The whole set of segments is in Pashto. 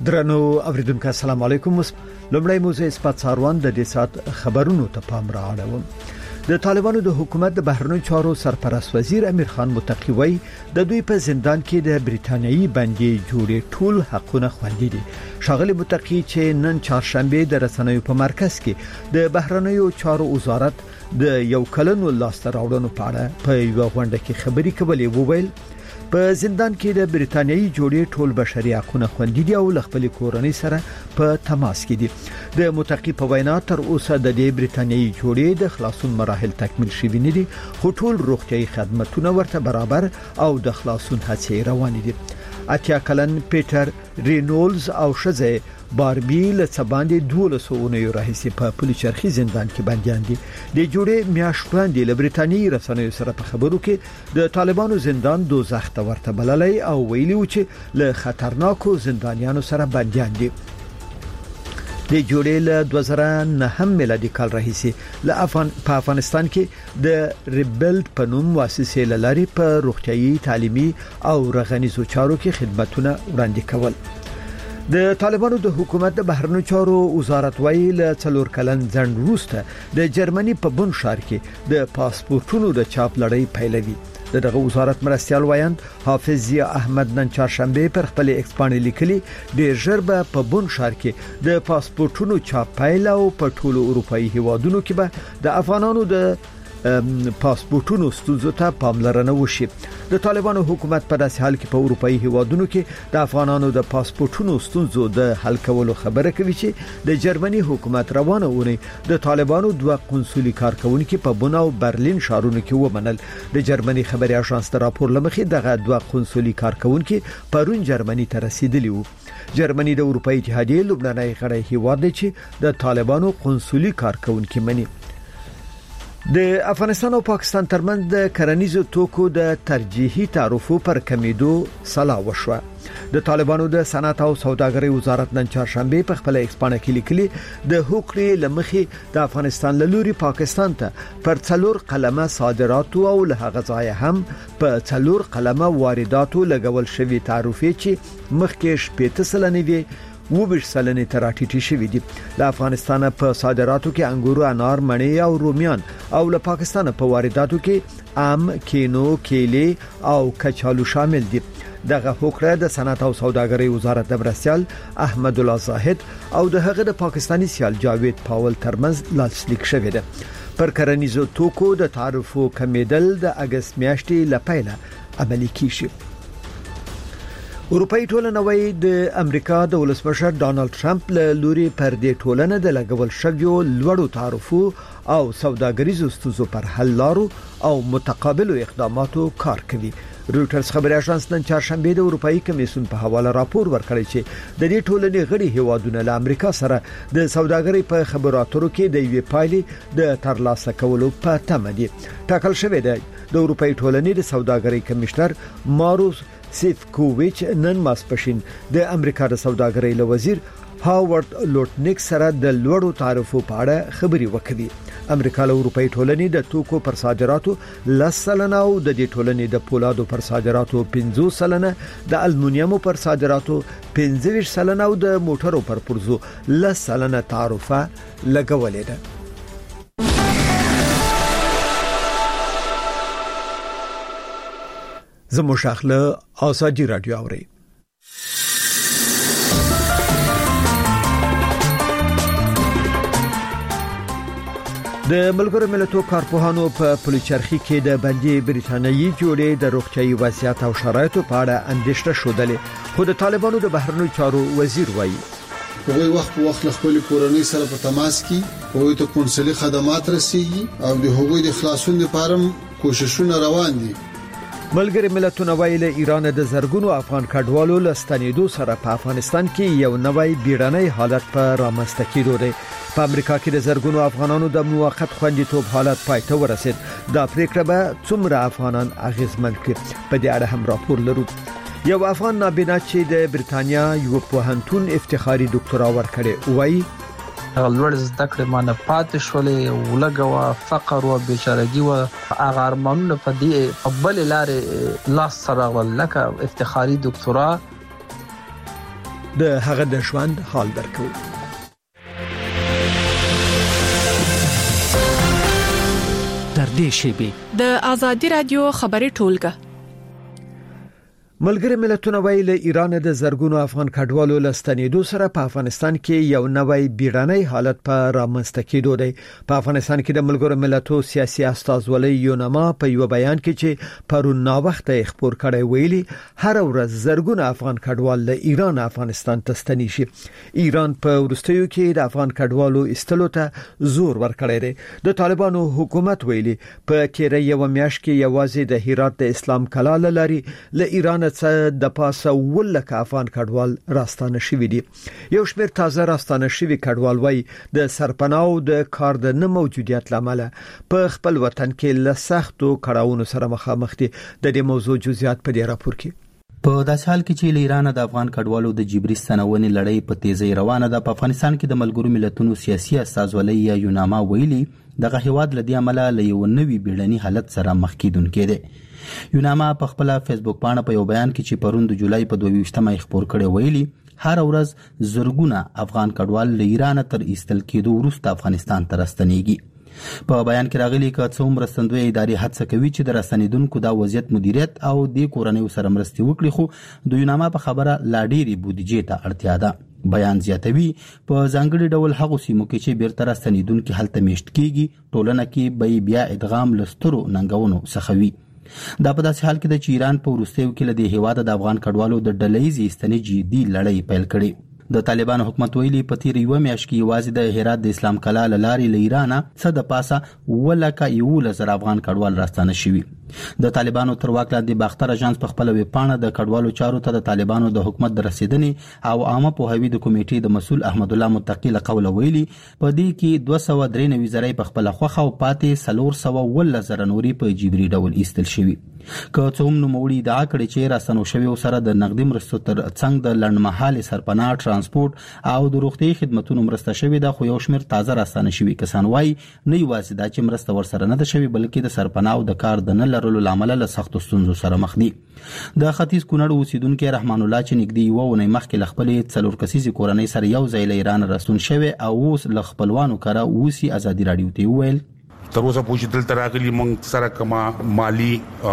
درنو اوریدونکو السلام علیکم. لومړی موضوع اثبات ساروان د دې سات خبرونو ته پام راوړم. د طالبانو د حکومت د بهرنیو چارو سرپرست وزیر امیر خان متقی وایي د دوی په زندان کې د بریتانیایی بندي جوړې ټول حقونه خوندي دي. شاغلی متقی چې نن چهارشنبه د رسنیو په مرکز کې د بهرنیو چارو وزارت د یو کلن ولاسته راوړنو په اړه په یو غونډه کې خبري کولې وویل په زندان کې د بریتانیایی جوړې ټول بشري حقوقونه خوندي دي او خپل کورنۍ سره په تماس کې دي. د متقی په وینا تر اوسه د بریتانیایی جوړې د خلاصون مراحل تکمیل شوي نه دي، خو ټول روغتيایي خدماتونه ورته برابر او د خلاصون هڅې روان دي. اتیا کلن پیټر رینولز او شزه باربي له څباندې 12 اونیو راهیسې په پولیچرخي زندان کې بنديان دي. د جوړې میاش باندې له بریتانیایی رسنیو سره په خبرو کې د طالبانو زندان دوزخ ته ورته بللای او ویلي و چې له خطرناکو زندانیانو سره بنديان دي. د جوړې له 2009 میلادي کال راهیسې په افغانستان کې د ریبلډ په نوم مؤسسې لاري په روغتيایي تعلیمي او رغنیزو چارو کې خدماتونه وړاندې کول. د طالبانو د حکومت د بهرنیو چارو وزارت وایي له 4 کلن ځنډ وروسته د جرمني په بون ښار کې د پاسپورتونو د چاپ لړۍ پیلوي. دغه وزارت مرستيال وایند حافظ ضیا احمد نن چهارشنبه پر خپل ایکس باندې لیکلي د ژربه په بون ښار کې د پاسپورتونو چاپ پیل او په ټولو اروپאי هیوادونو کې به د افغانانو د پاسپورتونو ستونزو ته پاملرنه وشي. د طالبانو حکومت په داسې حال کې په اروپאי هیوادونو کې د افغانانو د پاسپورتونو ستونزو د حل کولو خبره کوي چې د جرمني حکومت روانه ونی د طالبانو دوه قونسولي کارکونکو په بون او برلین ښارونو کې ومنل. د جرمني خبري اژانس د راپور لمخې دغه دوه قونسولي کارکونکو پرون جرمني ته رسیدلی وو. جرمني د اروپאי اتحادیې لبناني غړی هیواد دی چې د طالبانو قونسولي کارکونکو مني. د افغانستان او پاکستان ترمنځ د کرنیزو توکو د ترجیحي تعرفو پر کمیدو سلا وشوه. د طالبانو د صنعت او سوداګرۍ وزارت نن چهارشنبه په خپل ایکس باندې کې لیکلي د حقوقي لمخې د افغانستان له لوري پاکستان ته پر 4 قلمه صادرات او له هغه ځای هم په 4 قلمه وارداتو لګول شوی تعرفې چې مخکې 8% وي وبش سلنې تراټیټي شوې دي. د افغانستان په صادراتو کې انګور، انار، مڼې او رومیان او له پاکستان په وارداتو کې ام، کینو، کیلې او کچالو شامل دي. دغه حکم د صنعت او سوداګرۍ وزارت د مرستيال احمد الله زاهد او د هغه د پاکستاني سیال جاوید پاول ترمنځ لاسلیک شوی دی. پر کرنیزو توکو د تعرفو کمیدل د اگست میاشتې لپاره عملي کیږي. اروپאי ټولنه وایي د امریکا د ولسمشر ډانلډ ټرمپ له لوري پر دې ټولنه د لګول شویو لوړو تعرفو او سوداګریزو ستونزو پر حل لارو او متقابلو اقداماتو کار کوي. رويټرز خبري اژانس نن چهارشنبه د اروپאי کمیسیون په حواله راپور ورکړی چې د دې ټولنې غړي هیوادونه له امریکا سره د سوداګرۍ په خبرو اترو کې د یوې پایلې د ترلاسه کولو په تمه دي. ټاکل شوی دی د اروپאי ټولنې د سوداګرۍ کمشنر ماروس سیفکوویچ نن ماسپښین د امریکا د سوداګرۍ له وزیر هاورد لوټنیک سره د لوړو تعرفو په اړه خبري وکړي. امریکا له اروپאי ټولنې د توکو پر صادراتو 10% او د دې ټولنې د پولادو پر صادراتو 15%، د المونیمو پر صادراتو 15% او د موټرو پر پرزو 10% تعرفه لګولې ده. زمو شاخله آساجی رادیو اوري. د ملګرو ملتونو کارپوهانو په پولیچرخي کې د بندي بریتانیایی جوړې د روغتيایي وضعیت او شرایطو په اړه اندېښنه شودلې، خو د طالبانو د بهرنیو چارو وزیر وایي هغوی وخت په وخت خپل کورنۍ سره په تماس کې هغوی ته قونسلي خدمات رسیږي او د هغوی د خلاصون لپاره کوششونه روان دي. ملګری ملتونه ویل ایران د زرګونو افغان کډوالو لستنیدو سره په افغانستان کې یو نوی بیړنی حالت په رامنځته کېدو دی. په امریکا کې د زرګونو افغانانو د موقت خوندیتوب حالت پای ته ورسید. دا پریکړه به څومره افغانان اغیزمن کړي په دې اړه هم راپور لرو. یو افغان نابینا چې د بریتانیا یو پوهنتون افتخاري ډاکټرا ورکړي وایي لوړ زده کړې مانه پاتې شولې ولګوا فقر او بیچارهګي او هغه ارمانونه په دې بل لارې لاس سره ولکه افتخاري ډاکټرا د هغه د ژوند حال درکو. در دې شیبه د آزادی رادیو خبري ټولګه. ملګری ملتونه ویل ایران د زرګونو افغان کډوالو لستنیدو سره په افغانستان کې یو نوی بیړنی حالت په رامنځته کېدو دی. په افغانستان کې د ملګرو ملتونو سیاسي استازولۍ یونما په یو بیان کې چې پرون نا وخت خبر کړی ویلي هر ورځ زرګونو افغان کډوال له ایران افغانستان ته ستنی شي. ایران په ورستیو کې د افغان کډوالو استلو ته زور ورکړی دی. د طالبانو حکومت ویلي په کې یو میاشت کې یوازې د هرات د اسلام کلاله لري له ایران د پاسه ولکه افغان کډوال راستانه شوی دي. یو شمېر تازه راستانه شوی کډوال وای د سرپناو د کار د نه موجودیت لامل په خپل وطن کې له سختو کړهونو سره مخامخ دي. د دې موضوع جزئیات په دې راپور کې. په داسې حال کې چې ایران د افغان کډوالو د جبري ستنونې لړۍ په تیزی روانه ده، په افغانستان کې د ملګرو ملتونو سیاسي استازولۍ یا یوناما ویلي دغه هیواد لدی عمله له یو نوي بیړني حالت سره مخ کیدونکې ده. یوناما په خپل فیسبوک باندې په یو بیان کې چې پرون د جولای په 22مه خبر کړی ویلي هر ورځ زرګونه افغان کډوال له ایران تر ایستل کېدو وروسته افغانستان ته راستنیږي. په بیان کې راغلي چې څوم مرستندوی ادارې هڅه کوي چې د راستنیدونکو د وضعیت مدیریت او د کورنۍ سره مرستې وکړي، خو د یوناما په خبره لا ډېری بودیجې ته اړتیا ده. بیان زیاتوي په ځانګړي ډول هغه سیمو کې چې بیرته راستنیدونکو هلته میشت کیږي ټولنه کې بیا ادغام لسترو ننګونو څخه وي. دا په داسې حال کې د ایران په ورستیو کې له دې هیواد د افغان کډوالو د ډلهیزې استنې جدي لړۍ پیل کړي. د طالبانو حکومت ویلي په تیر یو میاشت کې یوازې د هرات د اسلام کلاله لارې له ایران څخه د پاسه ولکه 11,000 افغان کډوال راستانه شوي. د طالبانو تر واک لاندې باختر اژانس په خپل ویب پاڼه د کډوالو چارو ته د طالبانو د حکومت د رسیدنې او عامه پوهاوي د کمیټې د مسؤل احمد الله متقی له قوله ویلي په دې کې 293 زره په خپل خوخه او پاتې 410 نوري په جبري ډول ایستل شوي. که څوم نو موړي دا کړي چې راستنو شوی سره د نقدي مرستو تر څنګ د لړمحاله سرپناه ترانسپورت او د روغتي خدماتونو مرسته شوی دا خو یو شمیر تازه راستنه شوی کسان وای نه یوازې دا چې مرسته ورسره نه ده شوی بلکې د سرپناه او د کار د نه لرلو لامل له سخت ستونزو سره مخ دي. د ختیځ کونړ اوسیدونکو رحمان الله چې نګدي یو ونې مخکې لخپلې څلور کسیزي کورنۍ سره یو ځای له ایران راستون شوی او اوس ل خپلوانو کړه اوسي ازادي رادیو ته ویل تر اوسه پوښتنه دلته راغلي موږ سره کما مالی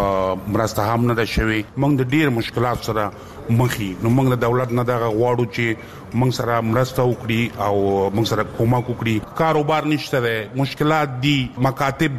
مرسته هم نه ده شوی، موږ د ډیر مشکلات سره مخې نو موږ د دولت نه دغه غواړو چې موږ سره مرسته وکړي او موږ سره کومک وکړي. کاروبار نشته ده، مشکلات دي، مکاتب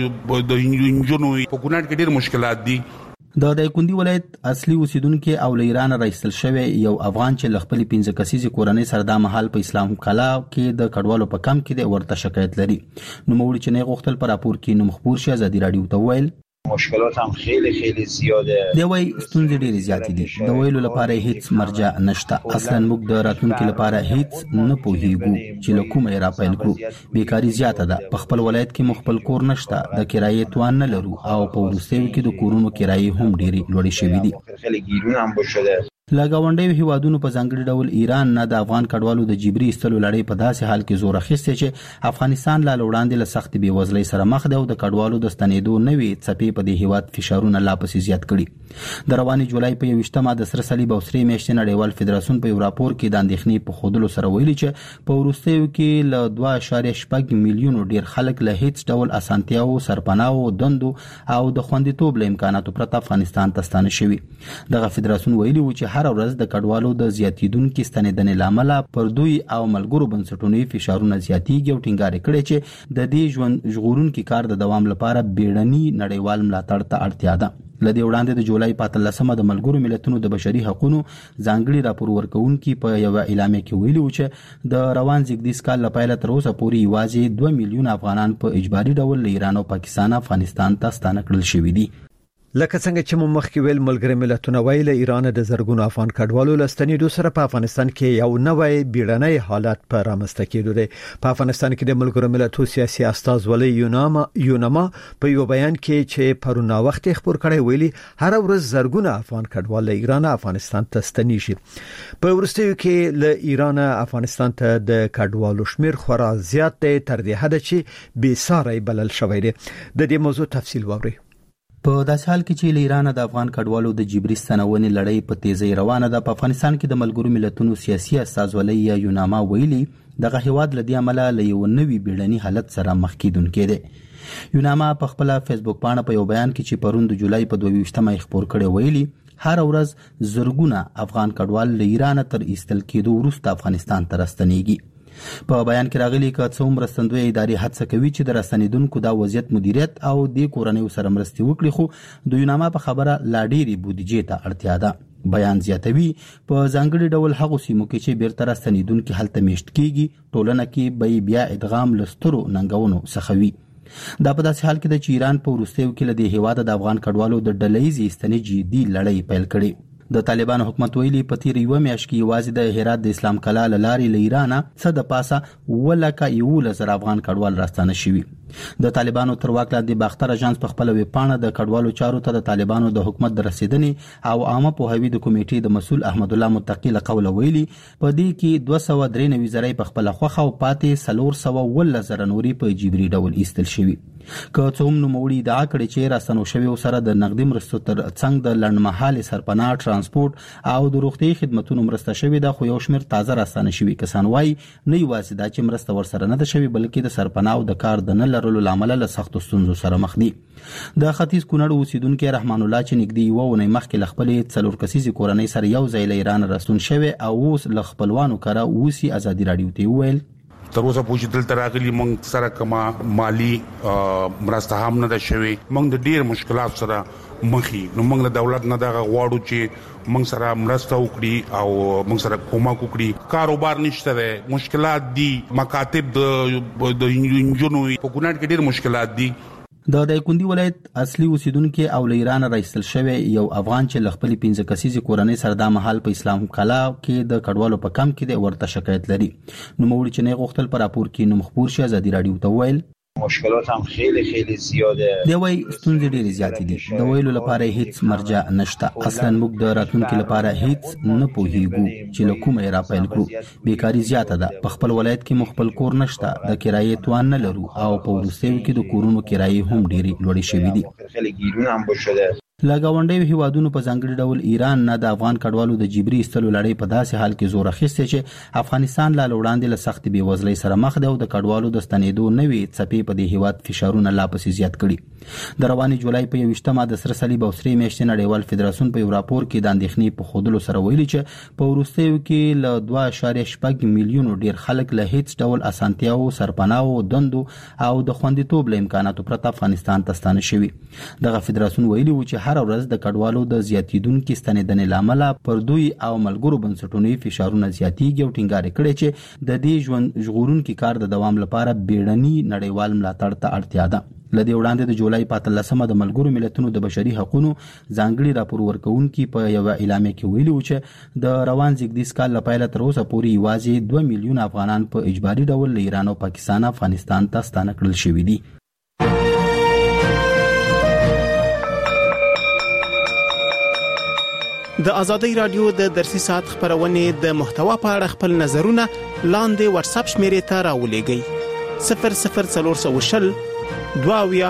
د انجونو په کونړ کې ډیر مشکلات دي. د دایکندي ولایت اصلي اوسیدونکو او له ایران راایستل شوی یو افغان چې لخپل 15 کسیزي کورنۍ سره د محل په اسلام کلا کې د کډوالو په کم کې د ورته شکایت لري. نو موږ چې نه غوښتل پر راپور کې نو مخبور شي ازادي رادیو ته ویل مشکلات هم خیلی زیاده دی وای ستونزې ډېرې زیاتې دي. د ویلو لپاره هیڅ مرجع نشته. اصلا موږ د راتلونکو لپاره هیڅ نه پوهیږو چې له کومه را پیل کړو. بیکاری زیاته ده. په خپل ولایت کې مخبل کور نشته، د کرایې توان نه لرو او په ورستیو کې د کورونو کرایې هم ډېرې لوړې شوې دي. خیلی ګیرونه هم بشده. لګاونډي هیوادونو په ځانګړي ډول ایران نه د افغان کډوالو د جبري استلو لړۍ په داسې حال کې زور اخیسته چې افغانستان لا وړاندې له سخت بیوزلۍ سره مخ دی او د کډوالو د ستنېدو نوې څپې په دې هیواد فشارونه لا پسې زیات کړي. د رواني جولای په 21مه د سره صلیب او سرې میاشتې نړیوال فدراسیون په یو راپور کې د اندېښنې په خودلو سره ویلي چې په وروستیو کې له 2.8 میلیونو ډیر خلک له هیڅ ډول اسانتیاو سرپناو دندو او د خوندیتوب له امکاناتو پرته افغانستان ته ستانه شوي. دغه فدراسیون ویلي و چې هر ورځ د کډوالو د زیاتیدونکو ستنېدنې لامل پر دوی او ملګرو بنسټونو فشارونه زیاتیږي او ټینګار کړي چې د دې ژوند ژغورونکو کار د دوام لپاره بیړني نړیوال ملاتړ ته اړتیا ده. لدې وړاندې د جولای 15مه د ملګرو ملتونو د بشري حقوقو ځانګړي راپور ورکونکو په یو اعلامیه کې ویلي و چې د روان زیږدیز کال لپاره تر اوسه پورې یوازې 2 میلیون افغانان په اجباري ډول له ایران او پاکستان افغانستان ته ستانه کړل شوي دي. لکه څنګه چې مخکې ویل ملګری ملتونه ویل ایران د زرګونو افغان کډوالو لستنیدو سره په افغانستان کې یو نوی بیړنی حالت پر رامنځته کېدو دی. په افغانستان کې د ملګرو ملتونو سیاسي استازولۍ یونما په یو بیان کې چې پرونه وخت خبر کړی ویلي هر ورځ زرګونو افغان کډوال له ایران افغانستان ته ستنی شي. په ورستیو کې له ایران افغانستان ته د کډوالو شمیر خورا زیات دی تر دې حد چې بې ساری بلل شوی دی. د دې موضوع تفصیل ووري. په داسې حال کې چې ایران د افغان کډوالو د جبري ستنونې لړۍ په تیزی روانه ده، په افغانستان کې د ملګرو ملتونو سیاسي استازولۍ یا یوناما ویلي دغه هیواد له دې امله له یو نوي بیړني حالت سره مخ کیدونکی دی. یوناما په خپل فیسبوک باندې په یو بیان کې چې پرون د جولای په 22مه خبر کړي ویلي هر ورځ زرګونه افغان کډوال له ایران تر ایستل کېدو وروسته افغانستان ته راستنیږي. په بیان کې راغلي که څو مرستندوی ادارې هڅه کوي چې د راستنیدونکو د وضعیت مدیریت او د کورنۍ سره مرستې وکړي، خو د یوناما په خبره لا ډېری بودیجې ته اړتیا ده. بیان زیاتوي په ځانګړي ډول هغو سیمو کې چې بیرته راستنیدونکي هلته میشت کیږي ټولنه کې به بیا ادغام لسترو ننګونو څخه وي. دا په داسې حال کې ده چې ایران په وروستیو کې له دې هیواده د افغان کډوالو د ډلهیزې ایستنې جدي لړۍ پیل کړې. د طالبانو حکومت ویلي په تیر یو میاشت کې یوازې د هرات د اسلام کلا له لارې له ایران څخه د پاسه 11,000 افغان کډوال راستانه شوي. د طالبانو تر واک لاندې باختر اژانس په خپل ویبپاڼه د کډوالو چارو ته د طالبانو د حکومت د رسیدنې او عامه پوهاوي د کمیټې د مسؤل احمد الله متقی له قوله ویلي په دې کې 293 زره په خپل خوخه او پاتې 410 نوري په جبري ډول ایستل شوي. که څوم نوموړي ادعا کړې چې راستنو شوي سره د نقدي مرستو تر څنګ د لنډمهالي سرپناه ترانسپورت او د روغتي خدماتو مرسته شوي ده، خو یو شمېر تازه راستنه شوي کسان وایي نه یوازې دا چې مرسته ورسره نه ده شوي بلکې د سرپناه او د کار د نه لرلو لامل له سختو ستونزو سره مخ دي. د ختیځ کونړ اوسیدونکو رحمان الله چې نږدې یوه اونۍ مخکې له خپلې 4 کسیزې کورنۍ سره یو ځای له ایران راستون شوی او اوس له خپلوانو کره اوسي ازادي راډیو ته وویل تر اوسه پوښتنه دلته راغلي مونږ سره کما مالی مرسته هم نه ده شوی، مونږ د ډیر مشکلات سره مخې نو مونږ د دولت نه دغه غواړو چې مونږ سره مرسته وکړي او مونږ سره کومک وکړي. کاروبار نشته ده، مشکلات دي، مکاتب د انجونو په کونړ کې ډیر مشکلات دي. د دایکندي ولایت اصلي اوسیدونکو او له ایران راایستل شوی یو افغان چې ل خپل 15 کسیزې کورنۍ سره د محل په اسلام کلا کې د کډوالو په کم کې د ورته شکایت لري. نو موږ چې نه غوښتل پر راپور کې نو مخبور شي ازادي راډیو ته ویل مشکلات هم خیلی خیلی زیاده. دی وای ستونزې ډېرې زیاتې دي، د ویلو لپاره هیڅ مرجع نشته. اصلا موږ د راتلونکو لپاره هیڅ نه پوهیږو چې له کومه را پیل کړو. بیکاری زیاته ده، په خپل ولایت کې مخبل کور نشته، د کرایې توان نه لرو او په وروستیو کې د کورونو کرایې هم ډېرې لوړې شوې دي. خیلی ګیرونه هم بشده. لګاونډي هیوادونو په ځانګړي ډول ایران نه د افغان کډوالو د جبري ایستلو لړۍ په داسې حال کې زور اخیسته چې افغانستان لا وړاندې له سخت بیوزلۍ سره مخ دی او د کډوالو د ستنېدو نوې څپې په دې هیواد فشارونه لا پسې زیات کړي. د رواني جولای په 21مه د سره صلیب او سرې میاشتې نړیوال فدراسیون په یو راپور کې د اندېښنې په خودلو سره ویلي چې په وروستیو کې له 2.8 میلیونو ډیر خلک له هیڅ ډول اسانتیاو، سرپناو، دندو او د خوندیتوب له امکاناتو پرته افغانستان ته ستانه شوي. دغه فدراسیون ویلي و چې هر ورځ د کډوالو د زیاتیدونکو ستنېدنې لامل پر دوی او ملګرو بنسټونو فشارونه زیاتیږي او ټینګار کړي چې د دې ژوند ژغورونکو کار د دوام لپاره بیړني نړیوال ملاتړ ته اړتیا ده. لدې وړاندې د جولای 15مه د ملګرو ملتونو د بشري حقوقو ځانګړي راپور ورکونکي په یو اعلامیه کې ویلي و چې د روان زیږدیز کال لپاره تر اوسه پورې یوازې 2 میلیون افغانان په اجباري ډول له ایران او پاکستان افغانستان ته ستانه کړل شوي دي. د ازادي رادیو د درسي ساعت خبرونه د محتوا په اړه خپل نظرونه لاندې واتس اپ شمیرې ته راولېږئ 00420 2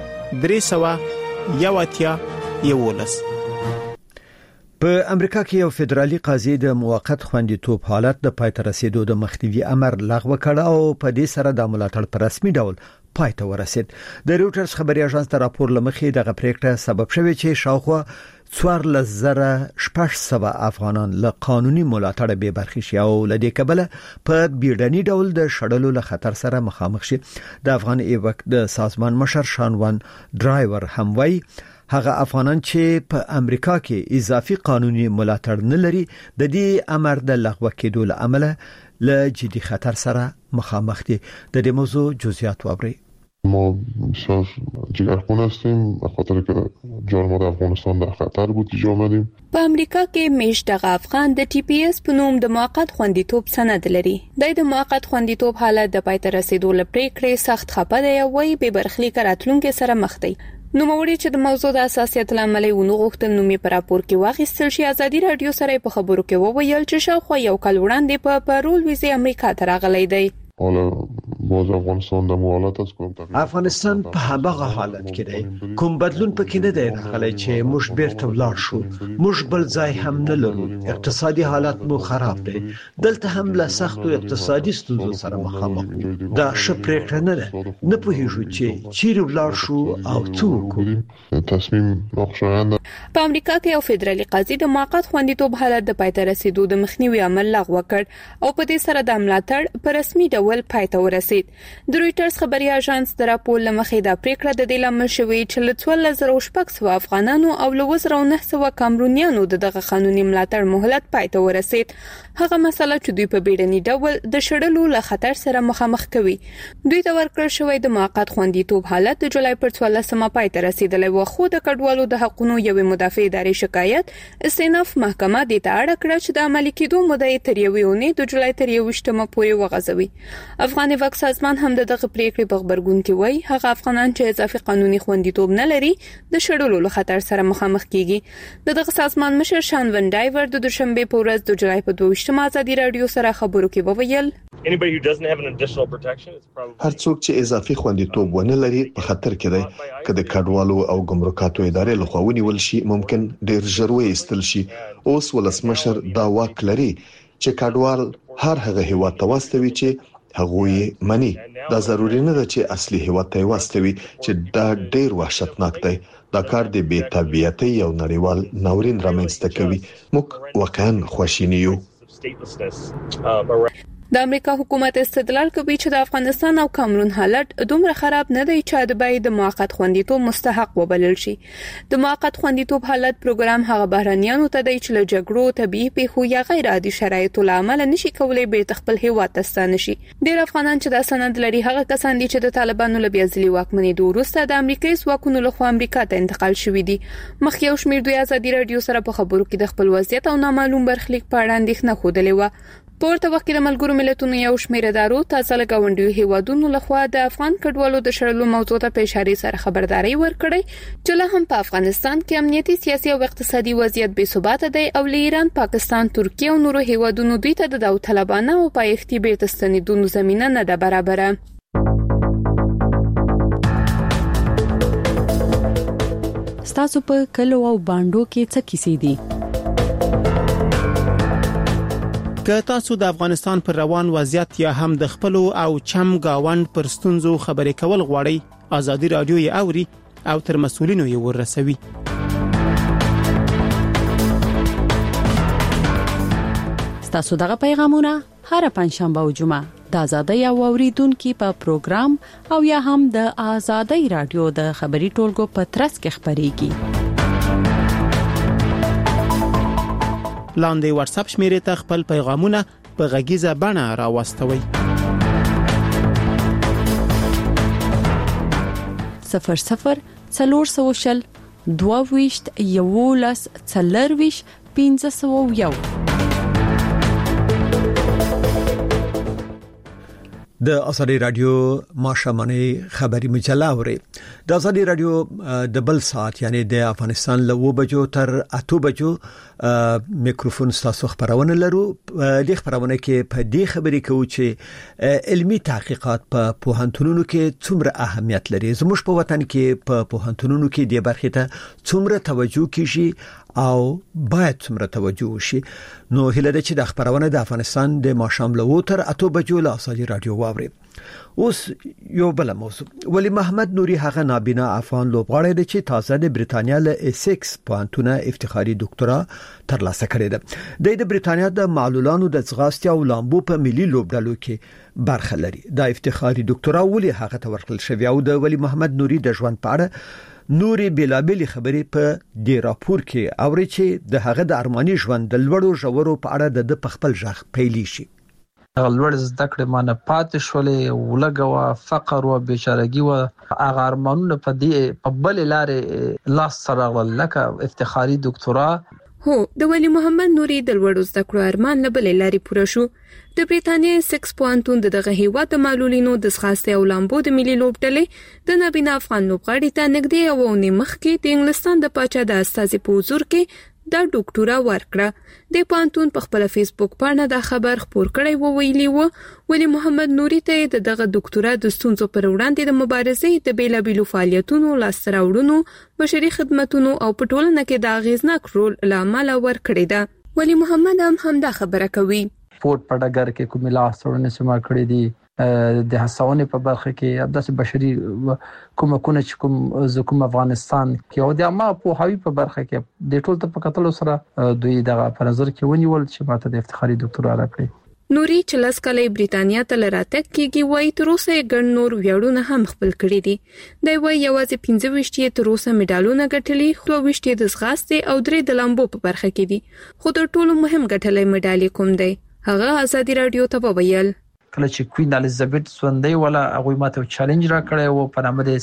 3 11. په امریکا کې یو فدرالي قاضي د موقت خوندیتوب حالت د پای ته رسیدو د مخنیوي امر لغوه کړ او په دې سره د ملاتړ په رسمي ډول پای ته ورسید. د رويټرز خبري اژانس ته راپور لمخې دغه پریکړه سبب شوی چې شاوخوا 14,600 افغانان له قانوني ملاتړ به برخې شي او لدې کبله په بیړني ډول د شړلو له خطر سره مخامخ شي. د افغان ایوک د سازمان مشر شانوان ډرایور هم وایي هغه افغانان چې په امریکا کې اضافي قانوني ملاتړ نه لري د دې امر د لغوه کېدو له امله له جدي خطر سره مخامخ دي. د دې موضوع جزئیات وابرئ. ما بسیار جگرخون هستیم به خاطر که جان ما در افغانستان در خطر بود که آمدیم. په امریکا کې میشت افغان د ټي پی اس په نوم د موقت خوندیتوب سند لري. د موقت خوندیتوب حالت د پای ته رسیدو لپاره کړي سخت خپه دی او وی به برخلیک راتلونکو سره مخ دی. نو موري چې د موضوع د اساسیت لامل ونه غوښتل نو می پر راپور کې واغستل شي. ازادي رادیو سره په خبرو کې وویل چې شاوخوا یو کال وړاندې په پارول ویزه امریکا ته راغلی دی. حالا باز افغانستان د موالات از کوم افغانستان په هغه حالت کې دی کوم بدلون پکې نه دی راغلی چې موږ بیرته ولاړ شو موږ بل ځای هم نه لرو اقتصادي حالت مو خراب دی دلته هم له سختو اقتصادي ستونزو سره مخامخ دا شپریکړه نه ده نه پوهیږو چې چیرې ولاړ شو او څه وکړو تصمیم ناخوشایند په امریکا کې یو فدرالي قاضي د موقت خوندیتوب حالت د پای ته رسیدو د مخنیوي عمل لغوه کړ او په دې سره د ملاتړ په رسمي ډول پای ته ورسید د رويټرز خبري اژانس د راپور لمخې دا پریکړه د دې لامل شوې چې له 12,000 افغانانو او له 1900 کامرونیانو دغه قانوني ملاتړ مهلت پای ته ورسید هغه مسله چې دوی په بیړني ډول د شړلو له خطر سره مخامخ کوي دوی ته ورکړل شوی د موقت خوندیتوب حالت د جولای پر 14 پای ته رسیدلی و خو د کډوالو د حقوقو یوې مدافع ادارې شکایت استیناف محکمه د ته اړه کړ چې د عملي کېدو مده تر یوې اونۍ د جولای تر 28 پورې وغځوي افغاني وکس سازمان هم دغه پریکړې په خبرګون کې وایي هغه افغانان چې اضافي قانوني خوندیتوب نه لري د شړلو له خطر سره مخامخ کیږي دغه سازمان مشر شان ون ډایور د دوشنبه په ورځ د جولای په 22 ازادي رادیو سره خبرو کې وویل هر څوک چې اضافي خوندیتوب ونه لري په خطر کې دی کله کډوالو او ګمرکاتو ادارې له خوا ونیول شي ممکن ډیر ژر وایستل شي اوس ولسمشر دا واک لري چې کډوال هر هغه هیواد ته واستوي چې هغه منی دا ضروری نه ده چې اصلي هیواد ته واستوي چې دا ډیر وحشتناک دی دا کار د بې تربیتۍ او نړیوال ناورین رامنځته کوي موږ واقعا خوشینی یو د امریکا حکومت استدلال کوي چې د افغانستان او کامرون حالت دومره خراب نه دی چې د بای د موقت خوندیتوب مستحق وبلل شي د موقت خوندیتوب حالت پروګرام هغه بهرانيانو ته دی چې له جګړو طبيعي پیښو یا غیر عادي شرایطو لامل نشي کولای به خپل هیواد ته ستانه شي ډیر افغانان چې د سند لري هغه کسان دي چې د طالبانو له بیازلي واکمنۍ وروسته د امریکایي ځواکونو لخوا امریکا ته انتقال شوي دي مخکې یو شمېر دوی ازادي رادیو سره په خبرو کې د خپل وضعیت او نامعلوم برخلیک په اړه اندېښنه خوده و پورته وخت د ملګرو ملتونو یو شمېر ادارو تازه لګاونډیو هیوادونو لخوا د افغان کډوالو د شړلو موضوع ته په اشاره سره خبرداري ورکړې چې له هم په افغانستان کې امنیتي سیاسي او اقتصادي وضعیت بې ثبات دی او له ایران پاکستان ترکیه او نورو هیوادونو دوی ته د داوطلبانه او پایښتي بیرته ستنېدونکو زمينه نه ده برابره ستاسو په کلو او باندو کې څه کیسې دي که تاسو د افغانستان پر روان وضعیت یا هم د خپل او چم گاوند پر ستونزو خبرې کول غواړئ ازادي رادیو یې اوري او تر مسؤلینو یې ورسوي تاسو دغه پیغامونه هر پنځشنبه او جمعه د ازادي او اوریدونکو په پروګرام او یا هم د ازادي رادیو د خبري ټولګو په ترڅ کې خبريږي لاندې واتس اپ شمیرې ته خپل پیغامونه په غږیزه بڼه راوستوي 00 22 یولس 40 1501 د ازادي رادیو ماشامنه خبري مجله اوري د ازادي رادیو د بل ساعت یعنی د افغانستان له 2 بجو تر 8 بجو میکروفون تاسو خبرونه لرو د خبرونه کې په دې خبرې کوي چې علمي تحقیقات په پوهنتونونو کې څومره اهمیت لري زموږ په وطن کې په پوهنتونونو کې د برخې ته څومره توجه کیږي او باید څومره توجه وشي نو هله د چې د خبرونه د افغانستان د ماشام له 2 تر 8 بجو له ازادي رادیو واوري اوس یو بل موضوع ولی محمد نوري هغه نابینا افغان لوبغاړی دی چې تازه د بریتانیا له اسکس پوهنتونه افتخاري ډاکټرا ترلاسه کړې ده د بریتانیا د معلولانو د ځغاستې او لامبو په ملي لوبډلو کې برخه لري د افتخاري ډاکټرا ولی هغه ته ورکړل شوی او د ولی محمد نوري د ژوند په اړه نوري بلابل خبرې په دې راپور کې اوري چې د هغه د ارماني ژوند د لوړو ژورو په اړه د خپل ځخ پیلي شي لوړ زده کړې مانه پاتې شولې ولګوا فقر او بیچارهګي او هغه ارمانونه په دې په بل لارې لاس سره لکه افتخاري ډاکټرا هو د ولی محمد نوري د لوړ زده کړو ارمان له بل لارې پوره شو د بریتانیا سکس پوهنتون دغه هیواد د معلولینو د ځغاستې او لامبو د ملي لوبډلې د نابینا افغان لوبغاړي ته نږدې او نیم مخکې د انګلستان د پاچا د استازي په حضور کې دا ډاکټورا ورکړه د پانتون په خپل فیسبوک باندې دا خبر خپور کړی و ویلی و ولی محمد نوري ته دغه ډاکټورا د ستونزو پر وړاندې د مبارزې د بیلابیلو فعالیتونو لاسته راوړنو بشري خدماتونو او په ټولنه کې د اغیزناک رول لامل ورکړی ده ولی محمد هم دا خبره کوي سپورت په ډګر کې کومه لاسته سما کړی دي د هڅونې په برخه کې د بشري کومکونه چې کوم افغانستان کې او د عامه په هوی په برخه کې د ټول ته په کتلو سره دوی دغه په نظر کې ونیول چې ماته د افتخاري ډاکټورا راکړي نوري چې لاس کله بریتانیا ته لراتک کېږي وای تر اوسه ګڼ نور ویاړونه هم خپل کړی دي د وای یوازې 15 تر اوسه میډالونه ګټلي خو 20 د ځغاستې او 3 د لامبو په برخه کې دي خو تر ټولو مهم ګټلې میډالي کوم دی هغه ازادي رادیو ته وویل کله چې کوین الیزابت سوندې ولا هغه ماته چیلنج را کړی و په نامه د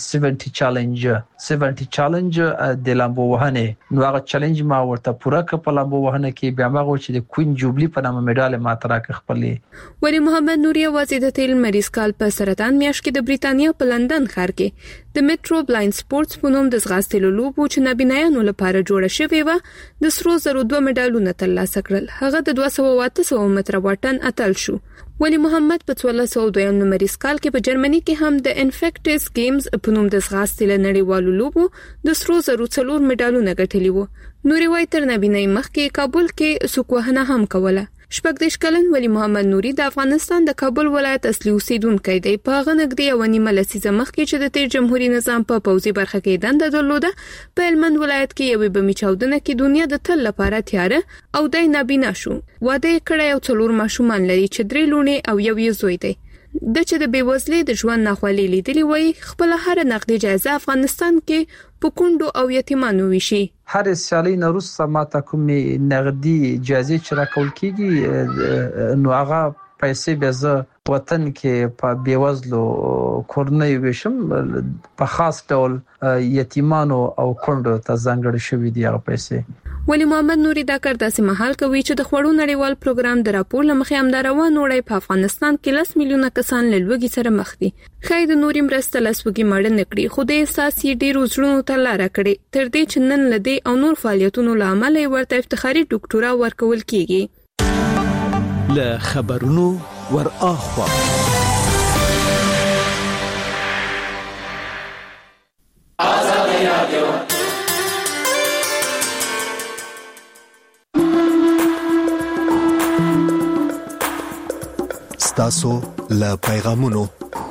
70 چیلنج د لامبو وهنه نو هغه چیلنج ما ورته پوره کړ په لامبو وهنه کې بیا ما چې د کوین جوبلی په نامه میډال ماته راکړ خپلې ولی محمد نوري وزیر د تیل مریض کال په سرطان میاشت کې د بریتانیا په لندن ښار کې د میټرو بلایند سپورتس په نوم د ځغاستې لوبو چې نابینایانو لپاره جوړه شوې و د سرو زرو 2 میډالونه ترلاسه کړل هغه د 200 متره واټن اتل شو ولی محمد په 1402 نمبر کال کې په جرمني کې هم د انفیکټس گیمز په نوم د ځغاستې لنړیوالو لوبو د سرو زرو 4 میډالونه ګټلي وو نوري وای تر نبینای مخکې کابل کې سوکوهنه هم کوله شپږ کلن ولی محمد نوري د افغانستان د کابل ولایت اصلي اوسیدونکی دی په هغه نږدې و نیمه لسیزه مخکې چې د تیر جمهوریت نظام په پوځي برخه کې دنده درلوده په هلمند ولایت کې یوې بمي چاودنه کې دنیا د تل لپاره تیاره او د نابینا شو واده کړی او 4 ماشومان لري چې 3 لوڼې او یو زوی دی د چې د بیوزلۍ د ژوند ناخوالي لیدلی وای خپل هر نقدي جایزه افغانستان کې په کندو او یتیمانو وشي هر سیالي نروس سماته کومي نقدي جایزه چې راکول کیږي نو هغه پیسې به زه وطن کې په بیوزلو کورنۍ وشم په خاص ډول یتیمانو او کندو ته ځانګړي شوې دي هغه پیسې ولی محمد نوري دا کار داسې محل کوي چې د خوړو نړیوال پروګرام د راپور لمخې امداروان وړي په افغانستان کې 10 میلیونه کسان له لوږې سره مخ دي خای د نوري مرسته لسوږي مړ نه کړي خو د احساس یې ډیر وزړونو ته لار کړي تر دې چې نن لدی او نور فعالیتونو لامل ورته افتخاري ډاکټورا ورکول کیږي له خبرونو ور اخوا آزادی رادیو ستاسو له پیغامونو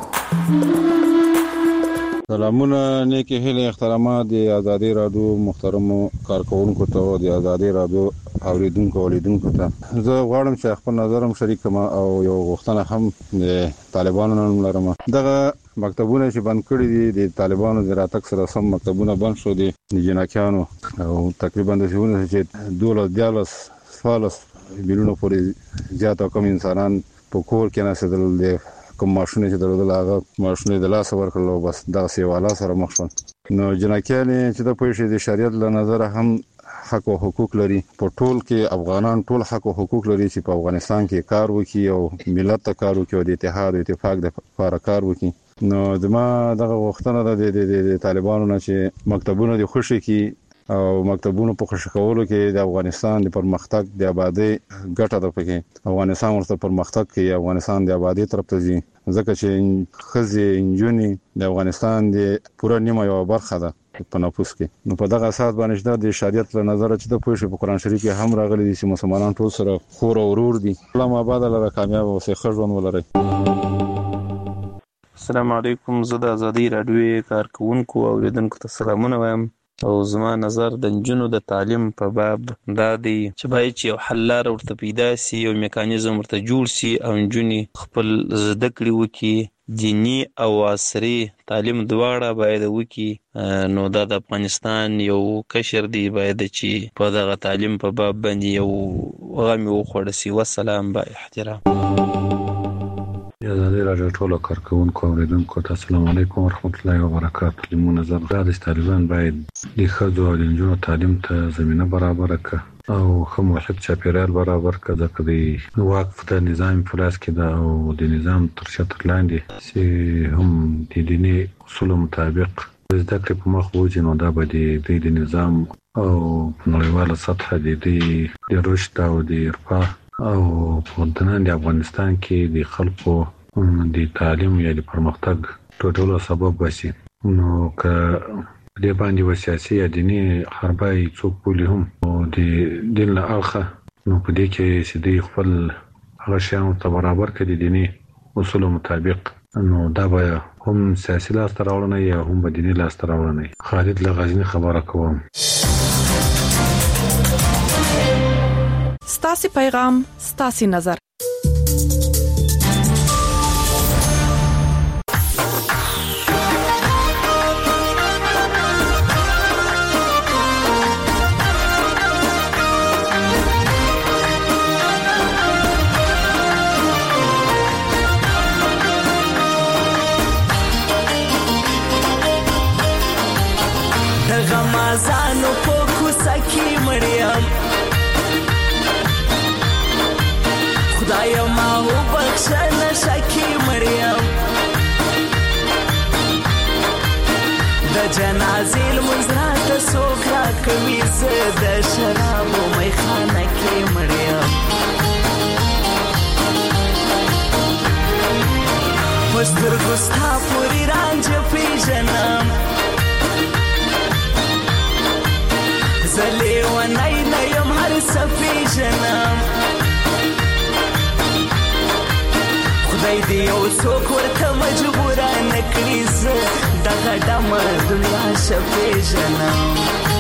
سلامونه نیکی هیله احترامات د آزادی رادیو محترمو کارکونکو ته د آزادی رادیو اوریدونکو ولیدونکو ته زه غواړم چې خپل نظرم شریک کړم او یو غوښتنه هم د طالبانو نن لرم دغه مکتبونه چې بند کړي دي د طالبانو د راتګ سره سم مکتبونه بند شو دي د جناکیانو او تقریبا د څونه چې 12 بیلونو پورې زیات کم انسانان په کور کې نسدل دي کوم ماشونه چې درلودل هغه ماشونه د لاس ورکړل او بس دا سیواله سره مخ شول نو جناکیان چې د پوښې د شریعت له نظر هم حق او حقوق لري په ټول کې افغانان ټول حق او حقوق لري چې په افغانستان کې کار وکړي او ملت ته کار وکړي او د اتحاد او اتفاق د لپاره کار وکړي نو دما دغه وختونه د طالبانو نه چې مکتبونه د خوشي کې او مکتبونو په خوشی کولو کې د افغانستان د پرمختګ د آبادی ګټه ده پکې افغانستان ورته پرمختګ کوي افغانستان د آبادی طرف ته ځي ځکه چې خزي انجونی د افغانستان د پوره نیمه یو برخه ده په نفوس کې نو په دغه اساس باندې د شریعت له نظر چې د پوښ په قران شریف کې هم راغلي دي چې مسلمانان ټول سره خور او ورور دي الله آباد لره کامیاب او ښه ژوند ولري السلام علیکم زه د آزادی رادیو کارکونکو او اوریدونکو ته سلامونه وایم او زما نظر د نجونو د تعلیم په باب دا دی چې باید چې یو حل لار ورته پیدا سي او میکانیزم ورته جوړ سي او نجونې خپل زده کړې وکړي دینی او عصري تعلیم دواړه باید وکړي نو دا د افغانستان یو کشر دی باید چې په دغه تعلیم په باب باندې یو غم وخوړ سي والسلام با احترام آزادی رادیو ټولو کارکونکو اوریدونکو ته السلام علیکم ورحمت الله وبرکاته لمو نظر د طالبان باید د ښځو او نجونو تعلیم ته زمينه برابر کړي او خو موثق چاپیریال برابر کړي ځکه د وقف د نظام فلاس کې دا او د نظام تر شتر لاندې چې هم د دیني اصول مطابق زده کړې په مخ وځي نو دا به د نظام او په نړیواله سطح د رشد او د ارفاه او په دننه د افغانستان کې د خلکو د تعلیم یا د پرمختګ ټولو سبب وسی. نو که دې باندې وسیاسي یا دینی حربای څوک بولی هم او د دین له اړخه نو په دې کې چې د خپل هغه شیانو ته برابر کړي دینی اصول مطابق نو دا به هم سیاسي لاس ته راوړنه یا هم به دینی لاس ته راوړنه. خالد له غزني خبره کوم. ستاسو پیغام ستاسو نظر. غمازانو په کوڅه کې مړیم خدای ما وبخښه نشه کې مړیم د جنازې لمونځ راته څوک راکوي زه د شرابو میخانه کې مړیم په سترګو ستا پورې رانجه پیژنم زلی و نای نیم هر سفی جنم خدای دی او سوک ورته مجبوره نکړي زه دغه ډمه دنیا شفی جنم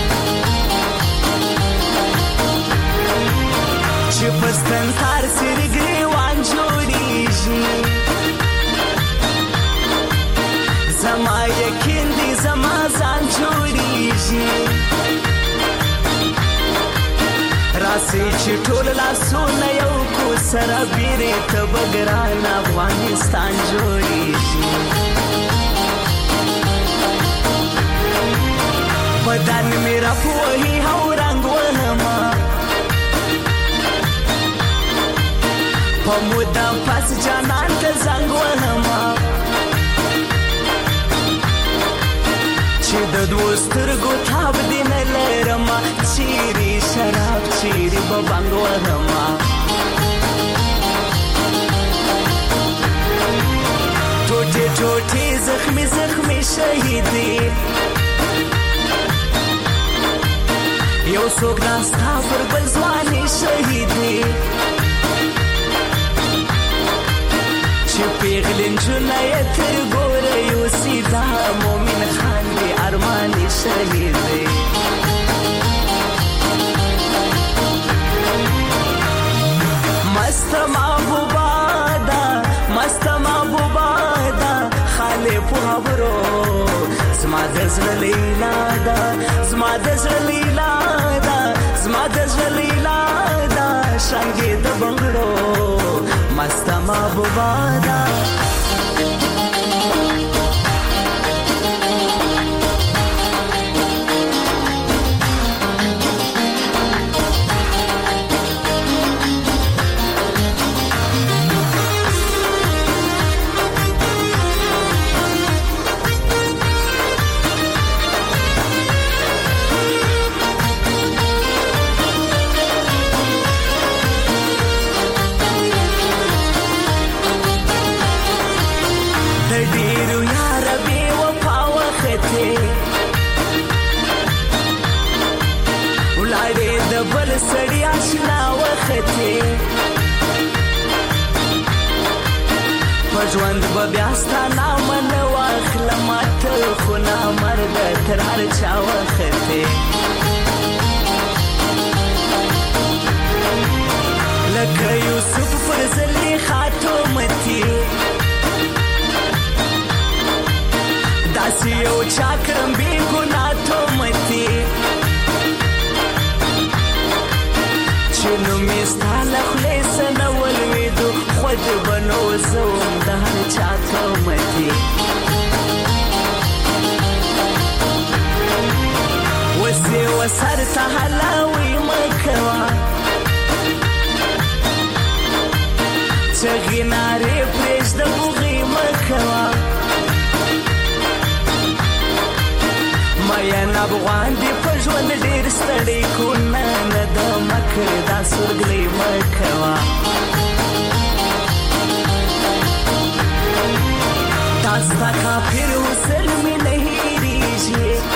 چې پستن تار سر ګریوان جوړیږي زما یقین دی زما ځان جوړیږي راسي چې ټول لاسونه یو کو سره بیرې ته بګران افغانستان جوړیږي بدن مې راپوهي او رنګ وهما په موده پس جانان ته زنګ وهما چې د دوه سترګو تاب دې نه لرم چیرې شراب چیرې به بنګ وهما ټوټې ټوټې زخمي زخمي شهیدې یو څوک ناستا پر بل ځواني شهیدې چې پیغلې نجونه یې تر ګوره یوسي دا مومن خان دی ارماني شهیدې مست محبوبا دا مست محبوبا دا خاله په خبرو زما د زړه لیلا دا زما د زړه لیلا دا زما د زړه لیلا دا څنګه د بنگړو مست محبوبا دا سړی آشنا وخته پژوند به بیا ستانه من واخلم ته خو نه مرد تر هر چا وخته لکه یوسف پر زلیخا تومتی داسې یو چاکرم بی ګناه تومتی چنو میستاله خلیسه نولویدو خود بنو زوم ده هر چاته متی وسی وسر تا حلاوی مکوا چغی ناری پریش ده بوغی مکوا ما ماین افغان دی په ژوند ډیر ستړي کو نه د مکه دا سورګلې مکوا تاسو کافر وسلم